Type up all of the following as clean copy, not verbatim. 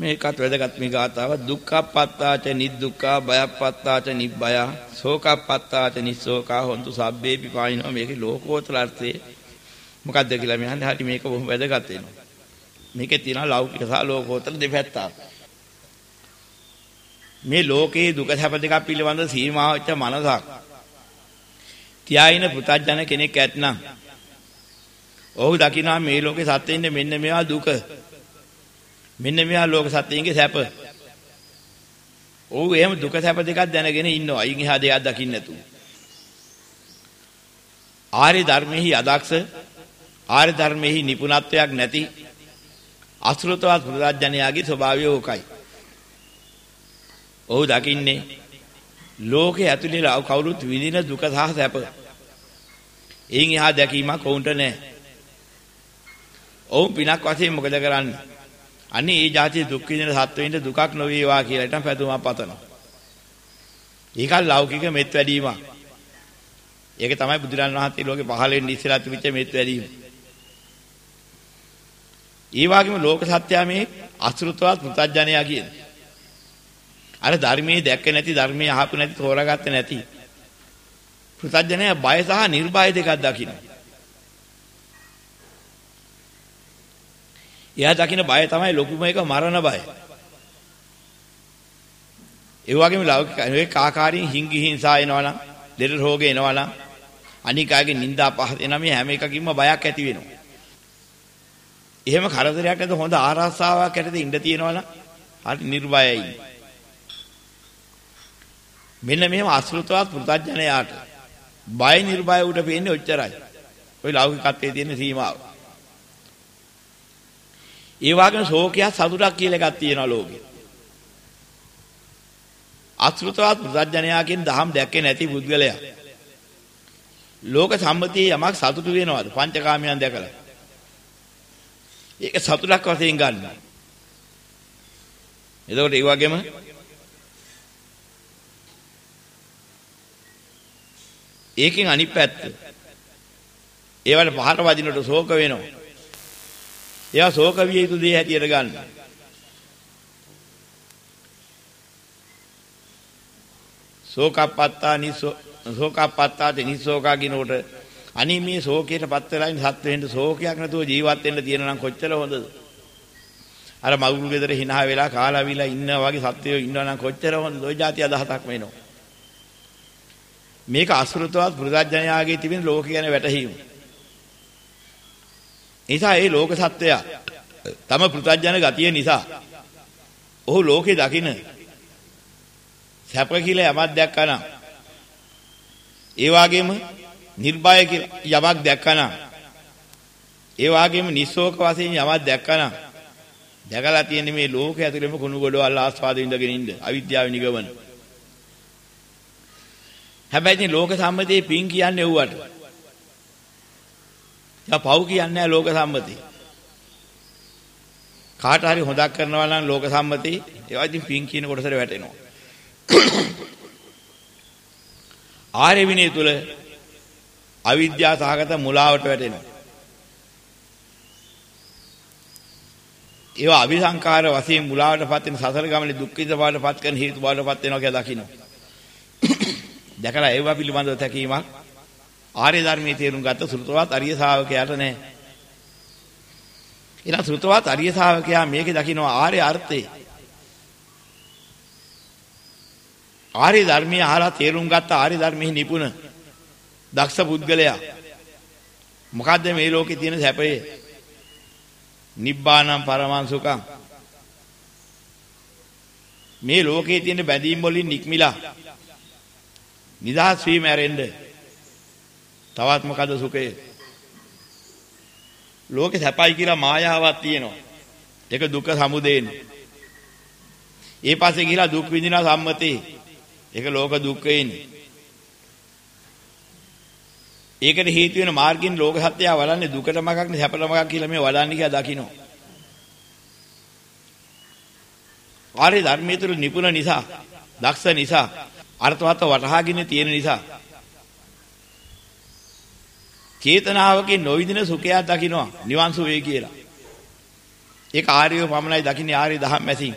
මේකත් වැදගත් මේ ගාතාව. දුක්ඛප්පත්තාච නිදුක්ඛා බයප්පත්තාච නිබ්බය ශෝකප්පත්තාච නිස්සෝකා හොන්තු සබ්බේපි පායිනෝ. මේකේ ලෝකෝත්තර අර්ථය මොකක්ද කියලා මම අහන්නේ. හරි මේක බොහොම වැදගත් වෙනවා. මේකේ තියෙනවා ලෞකික සහ ලෝකෝත්තර දෙපැත්තක්. මේ ලෝකයේ දුක සැප දෙක පිළිබඳ සීමා වෙච්ච මනසක් තියාින පුතඥ කෙනෙක් ඇත්නම් ඔහු දකිනවා මේ ලෝකේ සත්‍යන්නේ මෙන්න මේවා දුක. මෙන්න මේවා ලෝක සත්‍යයේ සැප. ඔහු එහෙම දුක සැප දෙකක් දැනගෙන ඉන්නවා. අයින් එහා දෙයක් දකින්න නැතුව. ආර්ය ධර්මෙහි අදක්ෂ, ආර්ය ධර්මෙහි නිපුණත්වයක් නැති අසෘතවත් පුතඥයාගේ ස්වභාවය ඕකයි. ඔහු දකින්නේ ලෝකේ ඇතුලේ කවුරුත් විඳින දුක සහ සැප. එයින් එහා දැකීමක් ඔවුන්ට නැහැ. ඔවුන් පිනක් වශයෙන් මොකද කරන්නේ? අනේ මේ જાතිය දුක් විඳින සත්වෙින්ද දුකක් නොවේවා කියලා හිටන් පැතුමක් පතනවා. ඒක ලෞකික මෙත් වැඩීමක්. ඒක තමයි බුදුරන් වහන්සේ ලෝකේ පහළ වෙන්න ඉස්සෙල්ලා තිබිච්ච මෙත් වැඩීම. ඒ වගේම ලෝක සත්‍යය මේ අසෘතවත් පුතඥයා කියන්නේ. අර ධර්මයේ දැක්ක නැති, ධර්මයේ අහපු නැති, තෝරාගත්ත නැති පුතඥයා බය සහ නිර්භය දෙකක් දකින්න. එයා දකින්න බය තමයි ලොකුම එක මරණ බය. ඒ වගේම ලෞකික ආකාරයෙන් හිංගි හිංසා එනවනම්, දෙර රෝග එනවනම්, අනිකාගේ නිന്ദා පහත එන මේ හැම එකකින්ම බයක් ඇති වෙනවා. එහෙම කරදරයක් නැත හොඳ ආරක්ෂාවක් ඇතද ඉඳ තියෙනවනම් හරි නිර්භයයි. මෙන්න මෙහෙම අසෘතවත් පුතඥයාට බය නිර්භය උට පේන්නේ ඔච්චරයි. ওই ලෞකිකත්වයේ තියෙන සීමාව. ඒ වගේම ශෝකයක් සතුටක් කියලා එකක් තියෙනවා ලෝකේ. අසෘතවත් පුතඥයා කියන දහම් දැක්කේ නැති පුද්ගලයා ලෝක සම්මතියේ යමක් සතුටු වෙනවද? පංචකාමයන් දැකලා. ඒක සතුටක් වශයෙන් ගන්න. එතකොට ඒ වගේම ඒකෙන් අනිත් පැත්ත ඒවට පහර වදිනට ශෝක වෙනවා. ඒවා ශෝක විය යුතු දේ හැටියට ගන්න. ශෝකප්පත්තා ශෝකප්පත්තාට නිස්සෝකා කිනෝට අනි මේ ශෝකයටපත් වෙලා ඉන්න සත්වෙන්න ශෝකයක් නැතුව ජීවත් වෙන්න තියෙන නම් කොච්චර හොඳද? අර මගුල් ගෙදර hina වෙලා කාලාවිලා ඉන්නා වගේ සත්වයෝ ඉන්නවා නම් කොච්චර හොඳද? ওই જાති අදහසක් වෙනවා. මේක අසෘතවත් පුරුෂඥයාගේ තිබෙන ලෝක ගැන වැටහීම. නිසා ඒ ලෝක සත්වයා තම පුරුෂඥ ගතිය නිසා ඔහු ලෝකේ දකින්න සැප කියලා යමක් දැක්කා නම් ඒ වගේම නිර්භය කියලා යමක් දැක්කා නම් ඒ වගේම නිස්සෝක වශයෙන් යමක් දැක්කා නම් දැකලා තියෙන්නේ මේ ලෝකයේ ඇතුළේම කුණු ගොඩවල් ආස්වාද විඳගෙන ඉන්න අවිද්‍යාව නිගමන. හැබැයි ලෝක සම්මතයේ පින් කියන්නේ වුවට. යා පව් කියන්නේ නැහැ ලෝක සම්මතේ. කාට හරි හොදක් කරනවා නම් ලෝක සම්මතේ ඒවා ඉතින් පින් කියන කොටසට වැටෙනවා. ආර්ය විනය තුල අවිද්‍යාව සහගත මුලාවට වැටෙනවා. ඒවා අபிසංකාර වශයෙන් මුලාවටපත් වෙන සසර ගමනේ දුක් විඳපාටපත් කරන හේතු බවටපත් වෙනවා කියලා දකින්න. දැකලා ඒවා පිළිබඳව තැකීමක් ආර්ය ධර්මයේ තේරුම් ගත්ත සෘතවත් අරිය ශාවකයාට නැහැ. ඊළඟ සෘතවත් අරිය ශාවකයා මේකේ දකින්නවා ආර්ය අර්ථය. ආර්ය ධර්මයේ අහලා තේරුම් ගත්ත ආර්ය ධර්මයේ නිපුණ දක්ෂ පුද්ගලයා මොකද්ද මේ ලෝකේ තියෙන සැපය? නිබ්බානම් පරමං සුඛං. මේ ලෝකේ තියෙන බැඳීම් වලින් නික්මිලා නිදහස් වීම ඇරෙන්න තවත් මොකද සුඛය? ලෝකේ සැපයි කියලා මායාවක් තියෙනවා. ඒක දුක සමුදේනේ. ඒ පස්සේ ගිහිලා දුක් විඳින සම්මතේ. ඒක ලෝක දුක්ඛේනේ. ඒකට හේතු වෙන මාර්ගින් ලෝක සත්‍යය වඩන්නේ දුකට මගක් නේ සැපට මගක් කියලා මේ වඩන්නේ කියලා දකින්න. ආර්ය ධර්මයේ තුල නිපුණ නිසා, දක්ෂ නිසා, අර්ථවත් වටහාගෙන තියෙන නිසා චේතනාවකින් නොවිදින සුඛයක් දකින්නවා නිවන් සුවේ කියලා. ඒක ආර්යව පමණයි දකින්නේ ආර්ය දහම් මැසින්.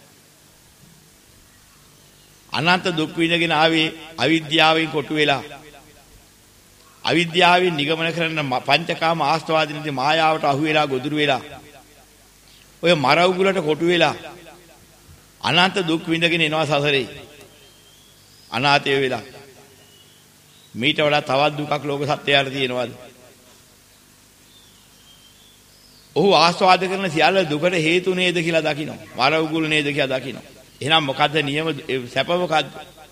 අනන්ත දුක් විඳගෙන ආවේ අවිද්‍යාවෙන් කොටු වෙලා. අවිද්‍යාවෙන් නිගමන කරන පංචකාම ආස්වාදිනදී මායාවට අහු වෙලා ගොදුරු වෙලා. ඔය මර උගුලට කොටු වෙලා අනන්ත දුක් විඳගෙන එනවා සසරේ. අනාථය වෙලා. මීට වඩා තවත් දුකක් ලෝක සත්‍යයට තියෙනවද? ඔහු ආස්වාද කරන සියල්ල දුකට හේතු නේද කියලා දකිනවා. මර උගුල් නේද කියලා දකිනවා. එහෙනම් මොකද්ද නියම සැප මොකද්ද?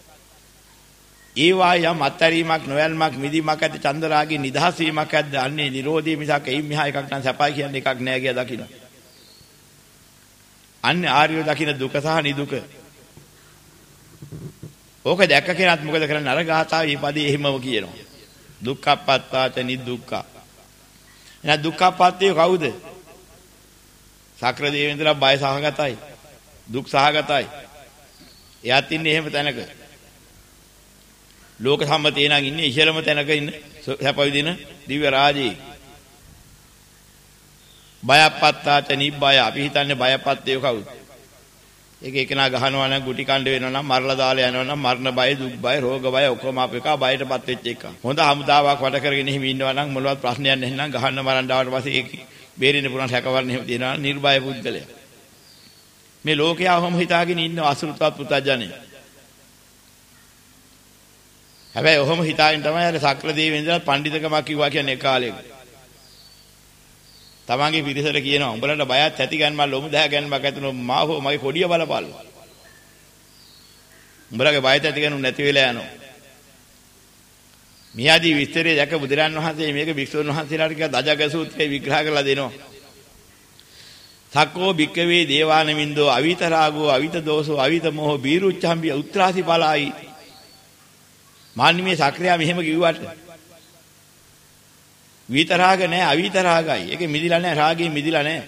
ඒවා යම් අත්තරීමක් නොයල්මක් මිදීමක් ඇද්ද චන්දරාගේ නිදහස් වීමක් ඇද්ද අන්නේ නිරෝධී මිසක් එයින් මෙහා එකක් නම් සැපයි කියන්නේ එකක් නෑ කියලා දකිනවා. අන්නේ ආර්යව දකින දුක සහ නිදුක. ඕක දැක්ක කෙනාත් මොකද කරන්නේ? අර ගාථාවේ මේ පදේ එහෙමම කියනවා. දුක්ඛප්පත්තාච නිදුක්ඛ. එහෙනම් දුක්ඛප්පත්තේ කවුද? සක්‍ර දේවේන්ද්‍රලා බය සහගතයි. දුක් සහගතයි. එයාත් ඉන්නේ එහෙම තැනක. ලෝක සම්මතේ නම් ඉන්නේ ඉහළම තැනක ඉන්න සැප විදින දිව්‍ය රාජේ. බයපත්තාච නිබ්බය. අපි හිතන්නේ බයපත්තේ කවුද? ඒක එකනා ගහනවා නම් ගුටි කණ්ඩ වෙනවා නම් මරලා දාලා යනවා නම් මරණ බය දුක් බය රෝග බය ඔක්කොම අපේක බයටපත් වෙච්ච එක. හොඳ හමුදාවක් වට කරගෙන එහෙම ඉන්නවා නම් මොනවත් ප්‍රශ්නයක් නැහැ නම් ගහන්න මරන්න ආවට පස්සේ ඒක බේරෙන්න පුළුවන් හැකවරණ එහෙම තියනවා නිර්භය පුද්ගලයා. මේ ලෝකයා ඔහොම හිතාගෙන ඉන්න අසුරුතවත් පුතඥය. හැබැයි ඔහොම හිතාගෙන තමයි අර සක්‍ර දේවේන්ද්‍රලා පඬිතුකමක් කිව්වා කියන්නේ කාලෙක. තමන්ගේ පිරිසට කියනවා උඹලට බයත් ඇති ගන්න මම ලොමු දහ ගන්නමක් ඇතුළු මා හෝ මගේ කොඩිය බලපල්ල. උඹලගේ බයත් ඇති ගන්නු නැති වෙලා යනවා. මියාදී විස්තරේ දැක බුදුරන් වහන්සේ මේක භික්ෂුන් වහන්සේලාට කියලා දජග සූත්‍රයේ විග්‍රහ කරලා දෙනවා. සක්කෝ භික්කවේ දේවානමින්දෝ අවිත රාගෝ අවිත දෝසෝ අවිත මොහෝ බීරුච්ඡම්බි උත්‍රාසි පලායි. මාන්නේ සක්‍රියා මෙහෙම කිව්වට විතරාග නැහැ අවිත රාගයි. ඒකේ මිදිලා නැහැ රාගයෙන් මිදිලා නැහැ.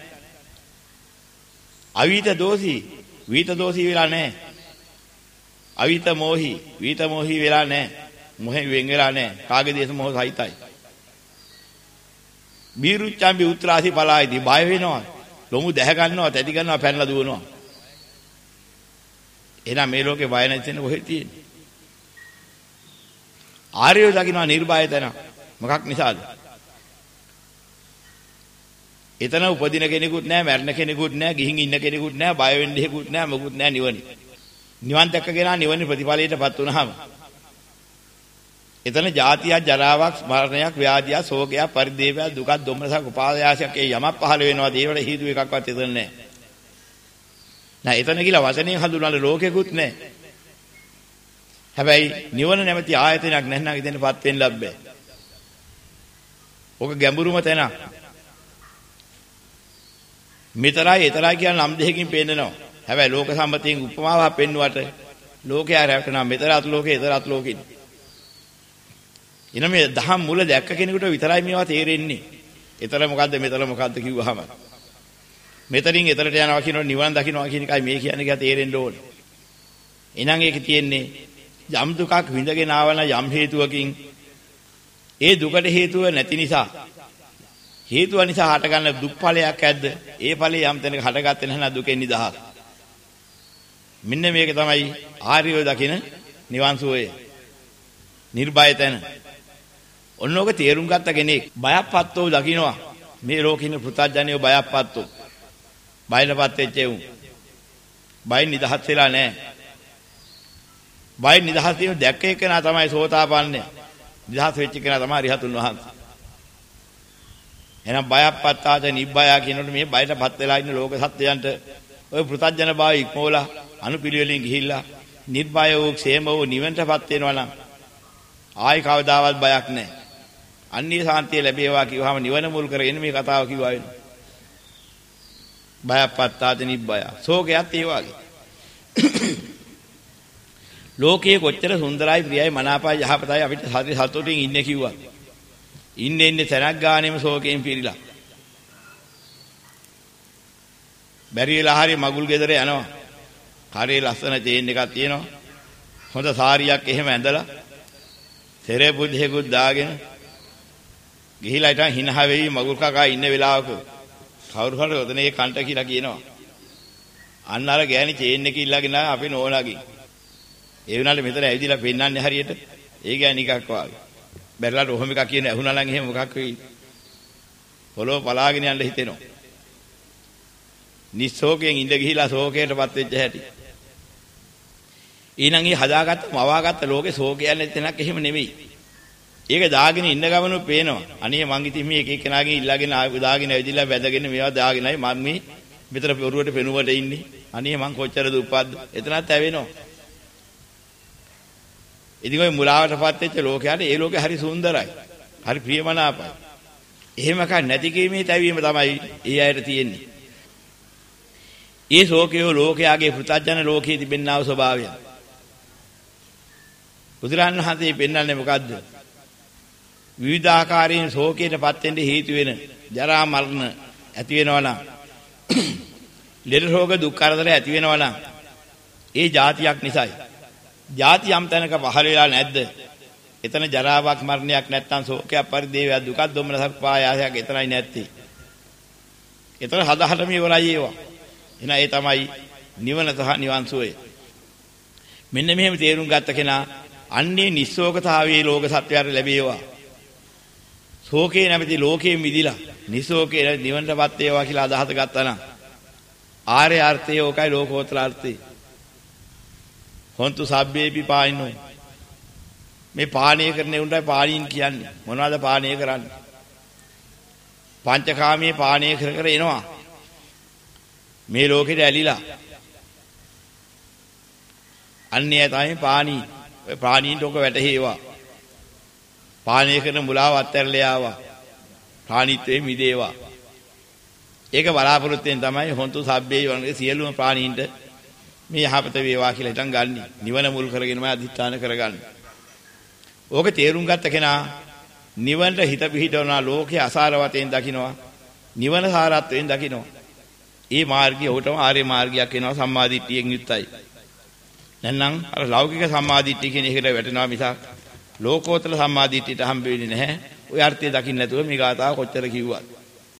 අවිත දෝසී විත දෝසී වෙලා නැහැ. අවිත මොහි විත මොහි වෙලා නැහැ. මොහෙන් වෙන් වෙලා නැහැ. කාගේ දේශ මොහ සහිතයි. බීරුච්ඡම්බි උත්‍රාසි පලායිදී බය වෙනවා. ලොමු දැහ ගන්නවා තැති ගන්නවා පැනලා දුවනවා. එහෙනම් මේ ලෝකේ බය නැති වෙන කොහෙද තියෙන්නේ? ආර්යව දකින්නවා නිර්භය තැන. මොකක් නිසාද? එතන උපදින කෙනෙකුත් නැහැ, මරණ කෙනෙකුත් නැහැ, ගිහින් ඉන්න කෙනෙකුත් නැහැ, බය වෙන්න හේකුත් නැහැ, මොකුත් නැහැ නිවන. නිවන් දැක්කගෙන නිවන ප්‍රතිඵලයටපත් වුණාම එතන ජාතියක්, ජරාවක්, මරණයක්, ව්‍යාධියක්, ශෝකයක්, පරිදේවයක්, දුකක්, දුම්නසක්, උපායාසයක් ඒ යමක් පහළ වෙනවා. ඒවල හේතු එකක්වත් එතන නැහැ. නෑ එතන කියලා වචනයෙන් හඳුන්වන ලෝකෙකුත් නැහැ. හැබැයි නිවන නැමැති ආයතනයක් නැත්නම් ඉතින්පත් වෙන්න ලැබෙන්නේ. ඕක ගැඹුරුම තැනක්. මෙතරයි එතරයි කියන නම් දෙකකින් පේන්නනවා. හැබැයි ලෝක සම්මතයෙන් උපමාවක් පෙන්නුවට ලෝකයා රැවටෙනවා මෙතරත් ලෝකේ එතරත් ලෝකෙ. එන මේ දහම් මුල දැක්ක කෙනෙකුට විතරයි මේවා තේරෙන්නේ. එතර මොකද්ද මෙතන මොකද්ද කිව්වහම. මෙතනින් එතරට යනවා කියනොත් නිවන් දකින්නවා කියන එකයි මේ කියන්නේ කියලා තේරෙන්න ඕනේ. එහෙනම් ඒක තියෙන්නේ යම් දුකක් විඳගෙන ආවන යම් හේතුවකින් ඒ දුකට හේතුව නැති නිසා හේතුව නිසා හටගන්න දුක් ඵලයක් ඇද්ද? ඒ ඵලයේ යම් තැනක හටගත්තේ නැත්නම් දුකෙන් නිදහස්. මෙන්න මේක තමයි ආර්යව දකින නිවන් සුවය. නිර්භය තැන. ඔන්නෝක තේරුම් ගත්ත කෙනෙක් බයප්පත්තෝ දකින්නවා. මේ ලෝකේ ඉන්න පෘථග්ජනයෝ බයප්පත්තෝ. බයලපත් වෙච්ච උන්. බයෙන් නිදහස් වෙලා නැහැ. බයෙන් නිදහස් වීම දැක්ක එකනා තමයි සෝතාපන්නය. නිදහස් වෙච්ච කෙනා තමයි අරිහතුන් වහන්සේ. එහෙනම් බයප්පත්තාච නිබ්බය කියනකොට මේ බයටපත් වෙලා ඉන්න ලෝක සත්‍යයන්ට ඔය පෘථග්ජන භාවය ඉක්මෝලා අනුපිළිවෙලින් ගිහිල්ලා නිර්භය වූ ക്ഷേම වූ නිවනටපත් වෙනවා නම් ආයි කවදාවත් බයක් නැහැ. අන්නේ සාන්තිය ලැබේවා කිව්වහම නිවන මුල් කරගෙන මේ කතාව කිව්වා වෙනවා. බයප්පත්තාච නිබ්බය. ශෝකයත් ඒ වගේ. ලෝකයේ කොච්චර සුන්දරයි ප්‍රියයි මනාපයි යහපතයි අපිට සතුටින් ඉන්නේ කිව්වා. ඉන්නේ තැනක් ගානෙම ශෝකයෙන් පිරීලා. බැරි වෙලා හරිය මගුල් ගෙදර යනවා. කරේ ලස්සන චේන් එකක් තියෙනවා. හොඳ සාරියක් එහෙම ඇඳලා තෙරේ බුද්ධෙකුත් දාගෙන ගිහිලා ඉතින් හිනහ වෙවි මගුල් කකා ඉන්න වෙලාවක කවුරු හරි ඔතනේ කන්ට කියලා කියනවා. අන්න අර ගෑණි චේන් එක ඉල්ලගෙන අපි නෝනාගේ. ඒ වුණාට මෙතන ඇවිදලා පෙන්නන්නේ හරියට. ඒ ගෑණි එකක් වාගේ. බැලලා ඔහොම එකක් කියන ඇහුණා නම් එහෙම මොකක් වෙයි? පොළොව පලාගෙන යන්න හිතෙනවා. නිස්සෝකයෙන් ඉඳ ගිහිලා ශෝකයටපත් වෙච්ච හැටි. ඊනං ඊ හදාගත්ත මවාගත්ත ලෝකේ ශෝකයක් නැත්නම් එහෙම නෙවෙයි. ඒක දාගෙන ඉන්න ගමනු පේනවා. අනේ මං ඉතින් මේ එක එක්කෙනාගෙන් ඉල්ලගෙන දාගෙන ඇවිදලා වැදගෙන මේවා දාගෙනයි මම මේ මෙතන පොරුවට පෙනුවට ඉන්නේ. අනේ මං කොච්චර දුප්පත්ද? එතනත් ඇවෙනවා. ඉතින් ඔය මුලාවටපත් වෙච්ච ලෝකයට ඒ ලෝකේ හරි සුන්දරයි. හරි ප්‍රියමනාපයි. එහෙම කක් නැති කීමේ තැවීම තමයි ඒ අයට තියෙන්නේ. ඒ ශෝකය ලෝකයාගේ පෘථග්ජන ලෝකයේ තිබෙනා වූ ස්වභාවය. බුදුරන් වහන්සේ පෙන්වන්නේ මොකද්ද? විවිධාකාරයෙන් ශෝකයටපත් වෙන්න හේතු වෙන ජරා මරණ ඇති වෙනවා නම් ලෙඩ රෝග දුක් කරදර ඇති වෙනවා නම් ඒ જાතියක් නිසායි. ಜಾති යම් තැනක පහළ වෙලා නැද්ද? එතන ජරාවක් මරණයක් නැත්තම් ශෝකයක් පරිදේවයක් දුකක් දුම්නසක් පායාසයක් එතනයි නැත්තේ. එතන හදහටම ඉවරයි ඒවා. එහෙනම් ඒ තමයි නිවන සහ නිවන් සුවය. මෙන්න මෙහෙම තේරුම් ගත්ත කෙනා අන්නේ නිස්සෝකතාවයේ ලෝක සත්‍යයට ලැබේවා. ශෝකේ නැමැති ලෝකයෙන් මිදිලා නිස්සෝකේ නිවනටපත් වේවා කියලා අදහස ගත්තා නම් ආර්ය අර්ථය ඕකයි ලෝකෝත්තර අර්ථය. හොන්තු සබ්බේපි පායිනෝ. මේ පානීය කරන්නේ උන්ටයි පානීන් කියන්නේ. මොනවද පානීය කරන්නේ? පංචකාමයේ පානීය කර කර එනවා. මේ ලෝකෙට ඇලිලා. අන්නේ තමයි පානී. ඔය පානීන්ට ඔක වැටහෙවා. පානීය කරන මුලාව අත්හැරලා ආවා. ප්‍රාණීත්වයේ මිදේවා. ඒක බලාපොරොත්තුෙන් තමයි හොන්තු සබ්බේ වගේ සියලුම ප්‍රාණීන්ට මේ යහපත වේවා කියලා හිතන් ගන්න. නිවන මුල් කරගෙනම අධිෂ්ඨාන කරගන්න. ඕක තේරුම් ගත්ත කෙනා නිවනට හිත පිහිටවනවා ලෝකයේ අසාරවතෙන් දකින්නවා. නිවන සාරත්වයෙන් දකින්නවා. ඒ මාර්ගය උටම ආර්ය මාර්ගයක් වෙනවා සම්මාදිට්ඨියෙන් යුක්තයි. නැත්නම් අර ලෞකික සම්මාදිට්ඨිය කියන එකට වැටෙනවා මිසක් ලෝකෝත්තර සම්මාදිට්ඨියට හම්බ වෙන්නේ නැහැ. ඔය අර්ථය දකින්න නැතුව මේ ගාථාව කොච්චර කිව්වත්.